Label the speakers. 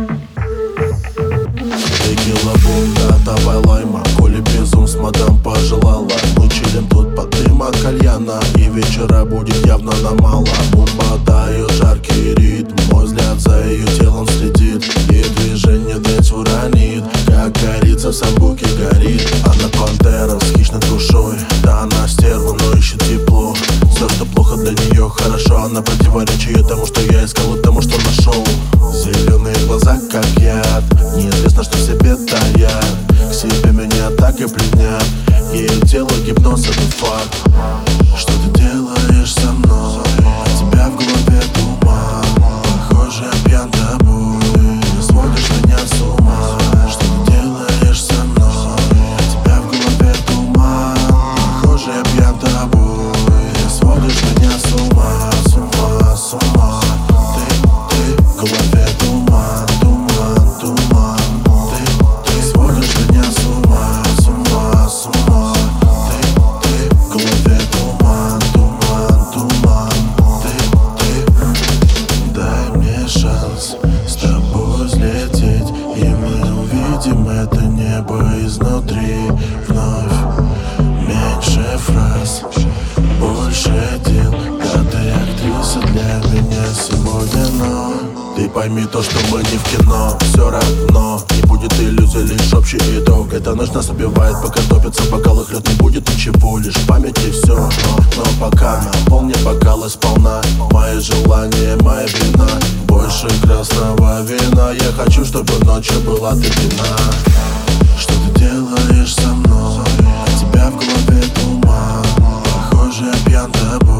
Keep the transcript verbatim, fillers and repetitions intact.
Speaker 1: Текила, бунда, давай лайма. Коли безумств мадам пожелала, мы чилим тут под дым от кальяна, и вечера будет явно на мало. Бумба дает жаркий ритм, мой взгляд за ее телом следит. Ей движение дэнс уронит, как корица в самбуке горит. Она пантера с хищной душой, да она стерва, но ищет тепло. Все, что плохо, для нее хорошо. Она противоречие тому, что я искал, и тому, что нашел. Зеленые глаза, как яд, неизвестно, что себе таят. К себе меня так и пленят, ее тело гипноз, это факт. Что ты делаешь со мной? От тебя в голове туман, похоже, я пьян тобой. Ты сводишь меня с ума. Что ты делаешь со мной? От тебя в голове туман, похоже, я пьян тобой. Ты сводишь меня с ума, с ума, с ума. Ты, ты в голове туман, туман, туман. Ты, ты сводишь меня с ума, с ума, с ума. Ты, ты в голове туман, туман, туман. Ты, ты дай мне шанс с тобой взлететь, и мы увидим это небо изнутри. Вновь меньше фраз, больше дел. Да, ты актриса для меня сегодня, но ты пойми то, что мы не в кино. Все равно не будет иллюзий, лишь общий итог. Эта ночь нас убивает, пока топится бокал, их лед не будет ничего, лишь память и все. Но, но пока наполни бокалы сполна, мои желания, моя вина. Больше красного вина, я хочу, чтобы ночью была ты вина. Что ты делаешь со мной? От тебя в голове туман, похоже, я пьян тобой.